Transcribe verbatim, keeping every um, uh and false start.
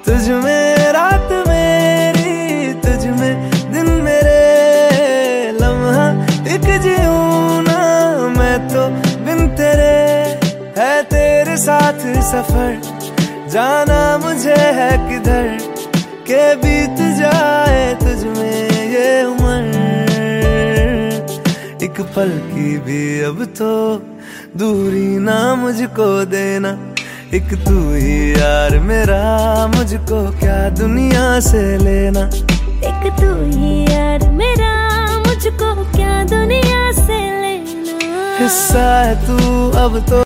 तुझ में रात मेरी, तुझ में दिन मेरे, लम्हा एक जीऊं ना मैं तो बिन तेरे। है तेरे साथ सफर, जाना मुझे है किधर, के बीत जाए तुझ में ये उम्र। एक पल की भी अब तो दूरी ना मुझको देना, एक तू ही यार मेरा, मुझको क्या दुनिया से लेना। एक तू ही यार मेरा, मुझको क्या दुनिया से लेना। हिस्सा है तू अब तो।